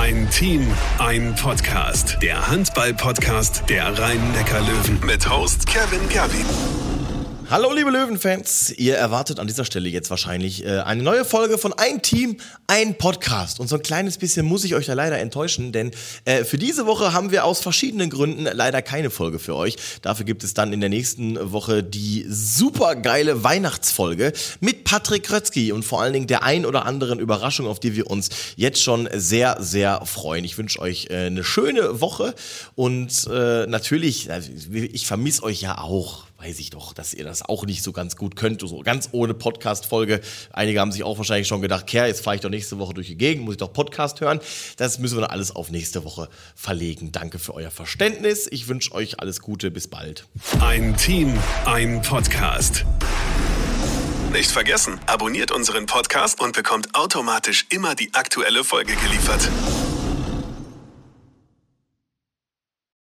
Ein Team, ein Podcast. Der Handball-Podcast der Rhein-Neckar-Löwen. Mit Host Kevin Gerwin. Hallo liebe Löwenfans, ihr erwartet an dieser Stelle jetzt wahrscheinlich eine neue Folge von Ein Team, ein Podcast. Und so ein kleines bisschen muss ich euch da leider enttäuschen, denn für diese Woche haben wir aus verschiedenen Gründen leider keine Folge für euch. Dafür gibt es dann in der nächsten Woche die super geile Weihnachtsfolge mit Patrick Rötzky und vor allen Dingen der ein oder anderen Überraschung, auf die wir uns jetzt schon sehr, sehr freuen. Ich wünsche euch eine schöne Woche und natürlich, ich vermisse euch ja auch. Weiß ich doch, dass ihr das auch nicht so ganz gut könnt, so ganz ohne Podcast-Folge. Einige haben sich auch wahrscheinlich schon gedacht, jetzt fahre ich doch nächste Woche durch die Gegend, muss ich doch Podcast hören. Das müssen wir dann alles auf nächste Woche verlegen. Danke für euer Verständnis. Ich wünsche euch alles Gute, bis bald. Ein Team, ein Podcast. Nicht vergessen, abonniert unseren Podcast und bekommt automatisch immer die aktuelle Folge geliefert.